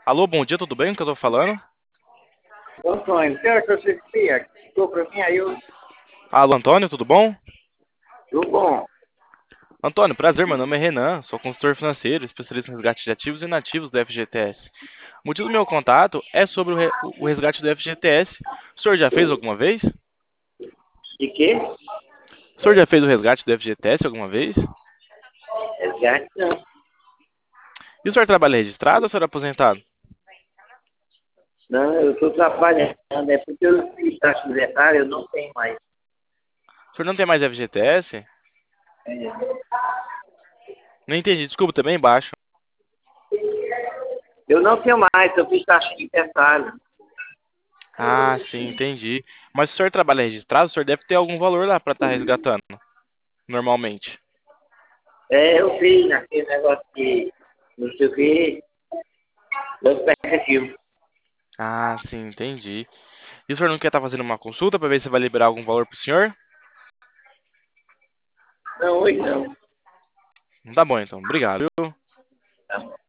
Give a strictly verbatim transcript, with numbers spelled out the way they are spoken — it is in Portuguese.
Alô, bom dia, tudo bem? O que eu tô falando? Ô, Antônio, quero que você explique. Ficou para mim, aí eu. Alô, Antônio, tudo bom? Tudo bom? Antônio, prazer, meu nome é Renan, sou consultor financeiro, especialista em resgate de ativos e inativos do F G T S. O motivo do meu contato é sobre o, re- o resgate do F G T S. O senhor já fez alguma vez? De quê? O senhor já fez o resgate do F G T S alguma vez? Resgate, não. E o senhor trabalha registrado ou o senhor é aposentado? Não, eu estou trabalhando, é porque eu fiz taxa de eu não tenho mais. O senhor não tem mais F G T S? É. Não entendi, desculpa, também baixo. Eu não tenho mais, eu fiz taxa de inventário. Ah, sim, entendi. Mas se o senhor trabalha registrado, o senhor deve ter algum valor lá para estar resgatando, normalmente. É, eu fiz naquele negócio de não sei o que, do perfil. Ah, sim, entendi. E o senhor não quer estar fazendo uma consulta para ver se vai liberar algum valor para o senhor? Não, hoje não. Tá bom, então. Obrigado. Viu? Tá bom.